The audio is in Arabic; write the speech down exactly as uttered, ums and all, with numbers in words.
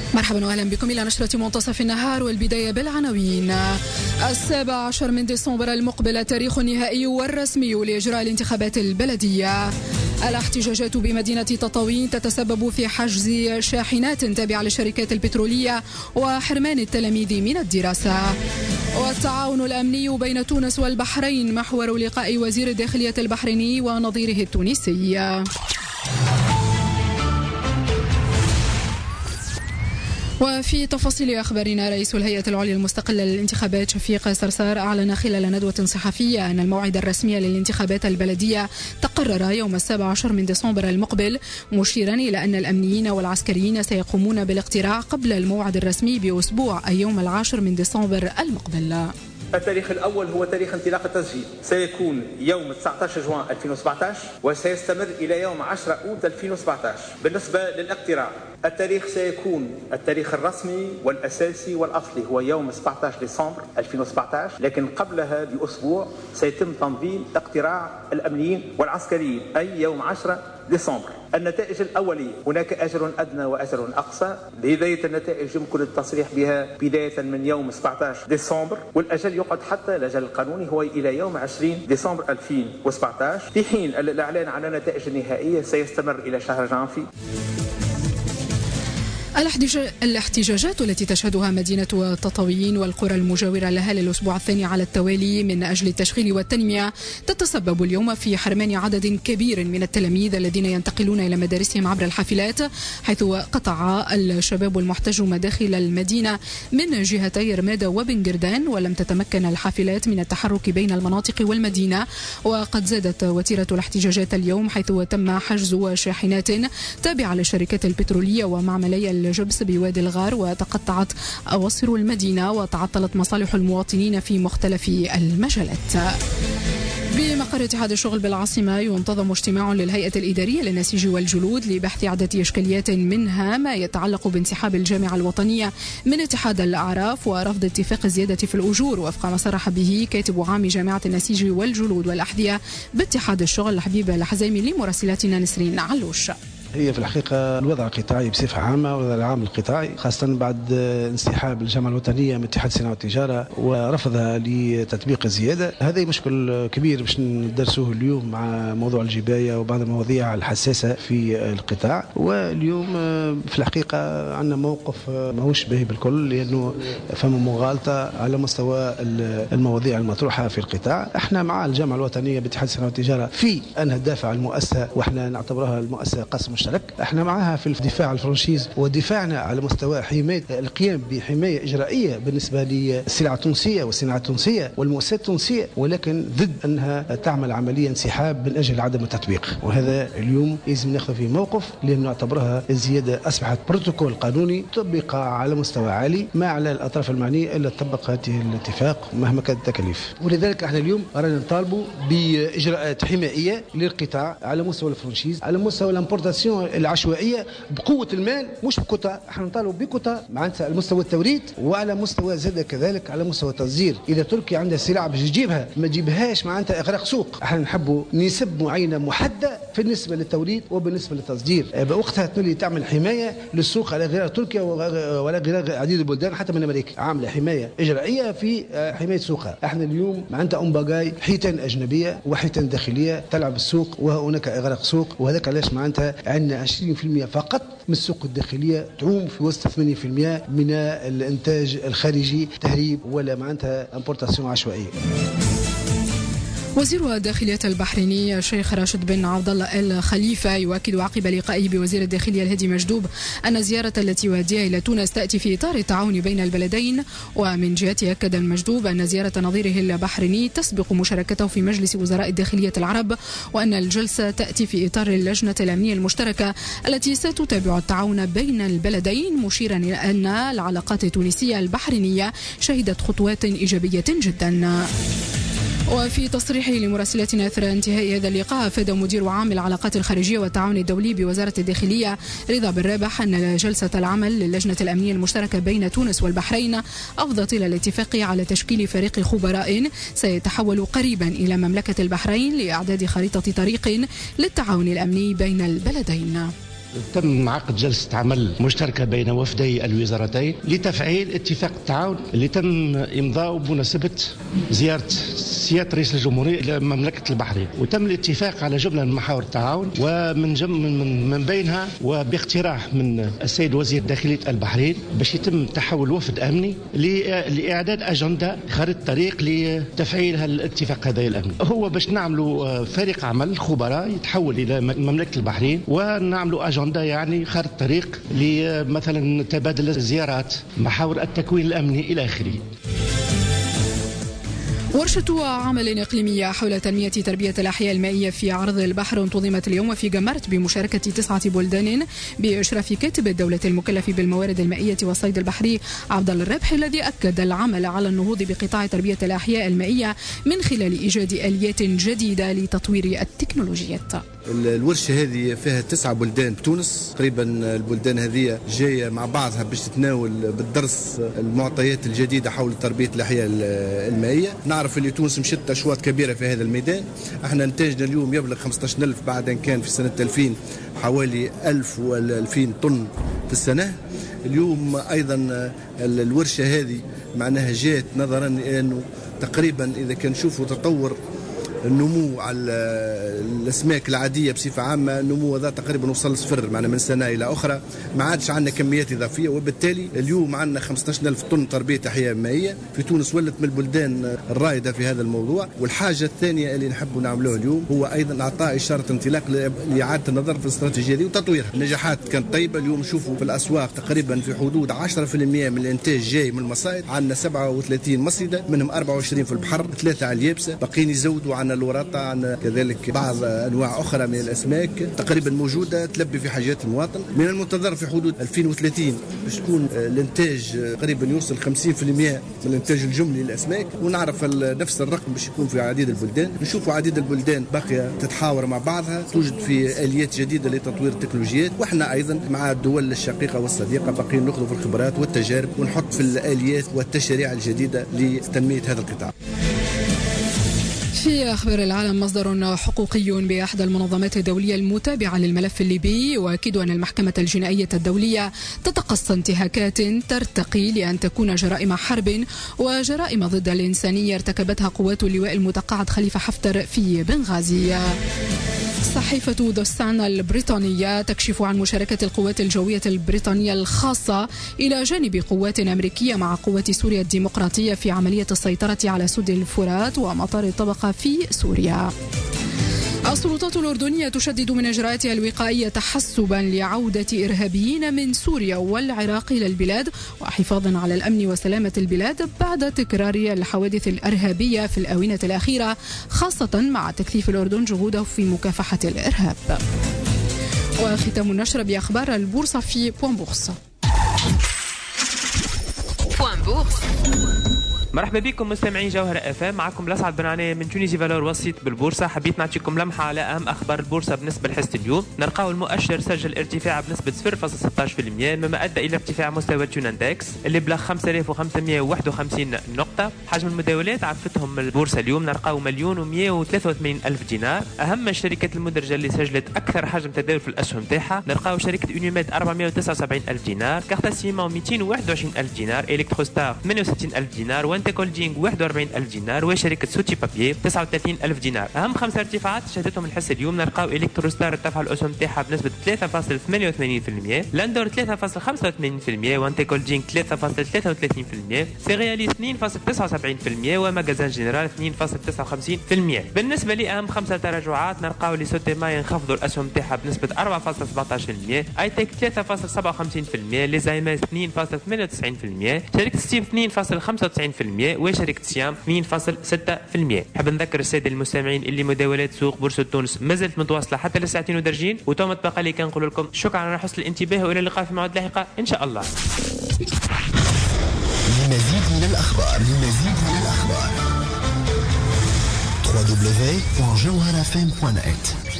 مرحبا واهلا بكم الى نشرة منتصف النهار، والبداية بالعناوين. السابع عشر من ديسمبر المقبل التاريخ النهائي والرسمي لاجراء الانتخابات البلدية. الاحتجاجات بمدينة تطاوين تتسبب في حجز شاحنات تابعة للشركات البترولية وحرمان التلاميذ من الدراسة. والتعاون الأمني بين تونس والبحرين محور لقاء وزير الداخلية البحريني ونظيره التونسي. وفي تفاصيل أخبارنا، رئيس الهيئة العليا المستقلة للانتخابات شفيق صرصار أعلن خلال ندوة صحفية أن الموعد الرسمي للانتخابات البلدية تقرر يوم السابع عشر من ديسمبر المقبل، مشيرا إلى أن الأمنيين والعسكريين سيقومون بالاقتراع قبل الموعد الرسمي بأسبوع أي يوم العاشر من ديسمبر المقبل. التاريخ الأول هو تاريخ انطلاق التسجيل، سيكون يوم تسعة عشر جوان ألفين وسبعة عشر وسيستمر إلى يوم عشرة أوت ألفين وسبعة عشر. بالنسبة للاقتراع، التاريخ سيكون التاريخ الرسمي والأساسي والأصلي هو يوم سبعة عشر ديسمبر ألفين وسبعة عشر، لكن قبلها بأسبوع سيتم تنظيم اقتراع الأمنيين والعسكريين أي يوم عشرة ديسمبر. النتائج الأولية هناك أجر أدنى وأجر أقصى. بداية النتائج يمكن التصريح بها بداية من يوم سبعة عشر ديسمبر، والأجل يقعد حتى الأجل القانوني هو إلى يوم عشرين ديسمبر ألفين وسبعة عشر، في حين الإعلان عن النتائج النهائية سيستمر إلى شهر جانفي. الاحتجاجات التي تشهدها مدينة تطاوين والقرى المجاورة لها للأسبوع الثاني على التوالي من أجل التشغيل والتنمية تتسبب اليوم في حرمان عدد كبير من التلاميذ الذين ينتقلون إلى مدارسهم عبر الحافلات، حيث قطع الشباب المحتج مداخل المدينة من جهتي رمادة وبن قردان، ولم تتمكن الحافلات من التحرك بين المناطق والمدينة. وقد زادت وتيرة الاحتجاجات اليوم، حيث تم حجز شاحنات تابعة للشركات البترولية ومعملي الجبس بوادي الغار، وتقطعت أواصر المدينة وتعطلت مصالح المواطنين في مختلف المجالات. بمقر اتحاد الشغل بالعاصمة ينتظم اجتماع للهيئة الإدارية للنسيج والجلود لبحث عدة إشكاليات، منها ما يتعلق بانسحاب الجامعة الوطنية من اتحاد الأعراف ورفض اتفاق الزيادة في الأجور، وفق ما صرح به كاتب عام جامعة النسيج والجلود والأحذية باتحاد الشغل حبيب الحزامي لمراسلاتنا نسرين علوش. هي في الحقيقة الوضع القطاعي بصفة عامة، والوضع العام القطاعي خاصة بعد انسحاب الجامعة الوطنية من اتحاد الصناعة والتجارة ورفضها لتطبيق الزيادة، هذا مشكل كبير باش ندرسوه اليوم مع موضوع الجباية وبعض المواضيع الحساسة في القطاع. واليوم في الحقيقة عندنا موقف ماهوش باهي بالكل، لأنه فما مغالطة على مستوى المواضيع المطروحة في القطاع. احنا مع الجامعة الوطنية باتحاد الصناعة والتجارة في أنها تدافع عن المؤسسة، واحنا نعتبرها المؤسسة قسم مشترك. احنا معها في الدفاع عن الفرنشيز، ودفاعنا على مستوى حماية القيام بحماية إجرائية بالنسبة للسلع التونسية والصناعة التونسية والمؤسسات التونسية، ولكن ضد أنها تعمل عملية انسحاب من أجل عدم التطبيق. وهذا اليوم لازم ناخذ فيه موقف، لأنه نعتبرها الزيادة أصبحت بروتوكول قانوني طبق على مستوى عالي، ما على الأطراف المعنية إلا تطبق هذه الاتفاق مهما كانت التكاليف. ولذلك احنا اليوم رانا نطالبوا بإجراءات حمائية للقطاع على مستوى الفرنشيز، على مستوى الامبورتاسيون العشوائية بقوة المال، مش بكوتا. احنا نطالبوا بكوتا معناتها على مستوى التوريد، وعلى مستوى زاد كذلك على مستوى التصدير. إذا تركيا عندها سلع باش تجيبها ما تجيبهاش معناتها إغراق سوق. احنا نحبوا نسب معينة محددة بالنسبة للتوريد وبالنسبة للتصدير، وقتها تولي تعمل حماية للسوق على غير تركيا ولا غير عديد البلدان حتى من أمريكا، عاملة حماية إجرائية في حماية سوقها. احنا اليوم معناتها أم باقاي حيتان أجنبية وحيتان داخلية تلعب السوق، وهناك إغراق سوق. وهذاك علاش معناتها عندنا عشرين بالمئة فقط من السوق الداخلية تعوم في وسط ثمانين بالمئة من الانتاج الخارجي، تهريب ولا معناتها امبورتاسيون عشوائية. وزير الداخلية البحريني الشيخ راشد بن عبد الله آل خليفة يؤكد عقب لقائه بوزير الداخلية الهادي مجدوب أن الزيارة التي يؤديها إلى تونس تأتي في إطار التعاون بين البلدين. ومن جهته أكد المجدوب أن زيارة نظيره البحريني تسبق مشاركته في مجلس وزراء الداخلية العرب، وأن الجلسة تأتي في إطار اللجنة الأمنية المشتركة التي ستتابع التعاون بين البلدين، مشيرا إلى أن العلاقات التونسية البحرينية شهدت خطوات إيجابية جدا. وفي تصريحه لمراسلتنا اثر انتهاء هذا اللقاء، افاد مدير عام العلاقات الخارجيه والتعاون الدولي بوزاره الداخليه رضا بن رابح ان جلسه العمل للجنه الامنيه المشتركه بين تونس والبحرين افضت الى الاتفاق على تشكيل فريق خبراء سيتحول قريبا الى مملكه البحرين لاعداد خريطه طريق للتعاون الامني بين البلدين. تم عقد جلسة عمل مشتركة بين وفدي الوزارتين لتفعيل اتفاق التعاون اللي تم إمضاؤه بمناسبة زيارة سيادة رئيس الجمهورية إلى مملكة البحرين، وتم الاتفاق على جملة من محاور التعاون، ومن جم من, من بينها وباقتراح من السيد وزير داخلية البحرين باش يتم تحول وفد أمني لإعداد أجندة خارطة طريق لتفعيل هالاتفاق هذا الأمني. هو باش نعملوا فريق عمل خبراء يتحول إلى مملكة البحرين ونعملوا أجندة يعني خارطة طريق لمثلا تبادل الزيارات، محاور التكوين الأمني إلى آخره. ورشة عمل إقليمية حول تنمية تربية الأحياء المائية في عرض البحر انتظمت اليوم في جمرت بمشاركة تسعة بلدان بإشراف كاتب الدولة المكلف بالموارد المائية والصيد البحري عبد الله الربحي، الذي أكد العمل على النهوض بقطاع تربية الأحياء المائية من خلال إيجاد آليات جديدة لتطوير التكنولوجيات. الورشة هذه فيها تسعة بلدان بتونس، تقريبا البلدان هذه جاية مع بعضها باش تتناول بالدرس المعطيات الجديدة حول تربية الأحياء المائية. نعرف اللي تونس مشت أشواط كبيرة في هذا الميدان. احنا انتاجنا اليوم يبلغ خمسة عشر ألف بعد أن كان في سنة ألفين حوالي ألف ولا ألفين طن في السنة. اليوم أيضا الورشة هذه معناها جات نظرا لأنه تقريبا إذا كان نشوفوا تطور النمو على الأسماك العادية بصفة عامة، النمو هذا تقريبا وصل صفر معنا من سنة إلى أخرى، ما عادش عندنا كميات إضافية، وبالتالي اليوم عندنا خمسة عشر ألف طن تربية أحياء مائية في تونس، ولت من البلدان الرائدة في هذا الموضوع. والحاجة الثانية اللي نحب نعملوها اليوم هو أيضا إعطاء إشارة انطلاق لإعادة النظر في الاستراتيجية دي وتطويرها. النجاحات كانت طيبة. اليوم نشوفوا في الأسواق تقريبا في حدود عشرة بالمئة من الإنتاج جاي من المصايد، عندنا سبعة وثلاثين مصيدة منهم أربعة وعشرين في البحر، ثلاثة على اليابسة، باقيين يزودوا عن الورطة، عن كذلك بعض أنواع أخرى من الأسماك تقريبا موجودة تلبي في حاجات المواطن. من المنتظر في حدود ألفين وثلاثين باش تكون الانتاج تقريبا يوصل خمسين بالمئة من الانتاج الجملي للأسماك، ونعرف نفس الرقم باش يكون في عديد البلدان. نشوفوا عديد البلدان باقية تتحاور مع بعضها، توجد في آليات جديدة لتطوير التكنولوجيات، واحنا أيضا مع الدول الشقيقة والصديقة باقيين نأخذ في الخبرات والتجارب ونحط في الآليات والتشريع الجديدة لتنمية هذا القطاع. في أخبار العالم، مصدر حقوقي بأحد المنظمات الدولية المتابعة للملف الليبي يؤكد أن المحكمة الجنائية الدولية تتقصى انتهاكات ترتقي لأن تكون جرائم حرب وجرائم ضد الإنسانية ارتكبتها قوات اللواء المتقاعد خليفة حفتر في بنغازي. صحيفة ذا سان البريطانية تكشف عن مشاركة القوات الجوية البريطانية الخاصة إلى جانب قوات أمريكية مع قوات سوريا الديمقراطية في عملية السيطرة على سد الفرات ومطار الطبقة في سوريا. السلطات الأردنية تشدد من إجراءاتها الوقائية تحسبا لعودة إرهابيين من سوريا والعراق إلى البلاد وحفاظا على الأمن وسلامة البلاد بعد تكرار الحوادث الإرهابية في الآونة الأخيرة، خاصة مع تكثيف الأردن جهوده في مكافحة الإرهاب. وختام النشر بأخبار البورصة في بوان بورصة. بوان بورصة. مرحبا بكم مستمعين جوهرة اف ام، معكم الاسعد بن عناية من تونيزي فالور وسيط بالبورصه. حبيت نعطيكم لمحه على اهم اخبار البورصه بالنسبه لحصه اليوم. نلقاو المؤشر سجل ارتفاع بنسبه صفر فاصلة ستة عشر بالمئة مما ادى الى ارتفاع مستوى تيون اندكس اللي بلغ خمسة آلاف وخمسمئة وواحد وخمسين نقطه. حجم المداولات عرفتهم البورصه اليوم نلقاو مليون ومئة وثلاثة وثمانين الف دينار. اهم الشركات المدرجه اللي سجلت اكثر حجم تداول في الاسهم تاعها نلقاو شركه اونيميد أربعمئة وتسعة وسبعين الف دينار، كارتا سيمون مئتين وواحد وعشرين الف دينار، الكتروستار ثمانية وستين الف دينار، وانتا كولدينغ واحد وأربعين ألف دينار، وشركة سوتي بابيي تسعة وثلاثين ألف دينار. أهم خمسة ارتفاعات شهدتهم الحصة اليوم نلقاو إلكتروستار ارتفع الأسهم تاعها بنسبة ثلاثة فاصلة ثمانية وثمانين بالمئة، لاندور ثلاثة فاصلة خمسة وثمانين بالمئة، وانتي كولدينغ ثلاثة فاصلة ثلاثة وثلاثين بالمئة، سيرياليس اثنين فاصلة تسعة وسبعين بالمئة، وماغازان جنرال اثنين فاصلة تسعة وخمسين بالمئة. بالنسبة لأهم خمسة تراجعات نلقاو لي سوتيما ينخفضوا الأسهم تاعها بنسبة أربعة فاصلة سبعة عشر بالمئة، ايتك ثلاثة فاصلة سبعة وخمسين بالمئة، لي زايماز اثنين فاصلة ثمانية وتسعين بالمئة، شركة ستيم اثنين فاصلة خمسة وتسعين بالمئة، وشركة سيام اثنين فاصلة ستة بالمئة. حاب نذكر الساده المستمعين اللي مداولات سوق بورصه تونس مازالت متواصله حتى لساعتين ودرجين، وتوما تبقى لي كنقول لكم شكرا على حسن الانتباه والى اللقاء في موعد لاحقه ان شاء الله. لمزيد من الاخبار لمزيد من الاخبار دبليو دبليو دبليو دوت جوهرة اف ام دوت نت.